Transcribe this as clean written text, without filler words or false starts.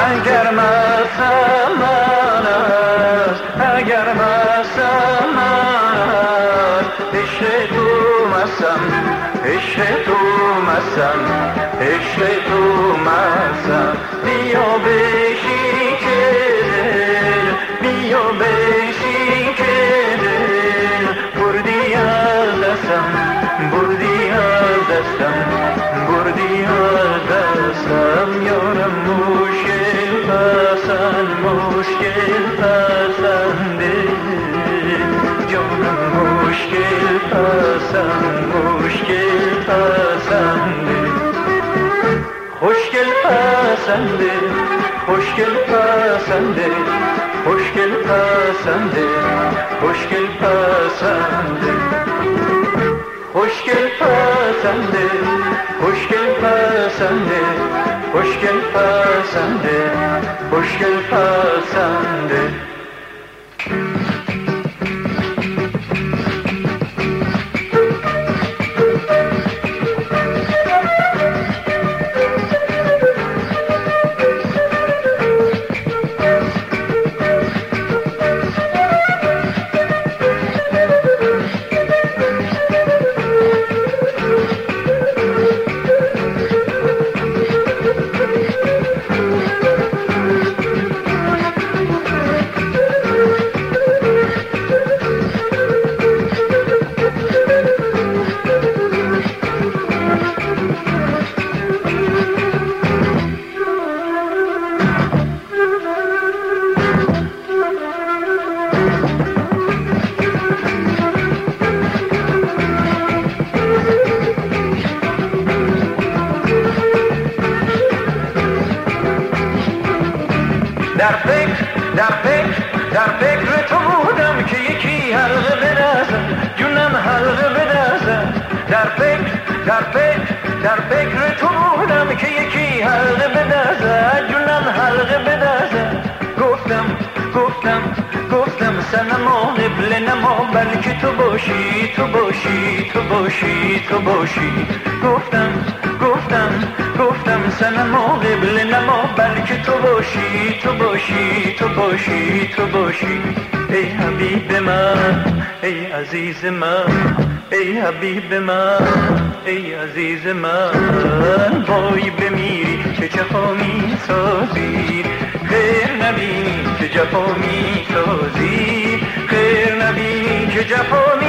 اگر مستم من است، اگر مستم من است، عشق تو مستم، عشق تو مستم، عشق تو مستم. بیا بشین که دل، بیا بشین که دل بردی از دستم، بردی از دستم، بردی از دستم. یارم مشکل پسند، مشکل پسنده، جانم مشکل پسند، مشکل پسنده. خوشگل پسنده، خوشگل پسنده، خوشگل پسنده، خوشگل پسنده، خوشگل پسنده، خوشگل پسنده، خوشگل پسنده، خوشگل پسنده. در فکر تو بودم که یکی حلقه بدازم، جونم حلقه بدازم. در فکر تو بودم که یکی حلقه بدازم، جونم حلقه بدازم. گفتم سنما قبل نما، بلکه تو باشی، تو باشی، تو باشی، تو باشی. گفتم سنما قبل نما، بلکه تو باشی، تو باشی، تو باشی، تو باشی. ای حبیب من، ای عزیز من، ای حبیب من، ای عزیز من. وای بمیری که جفا می سازی، خیر نبینی که جفا می سازی، خیر نبینی که جفا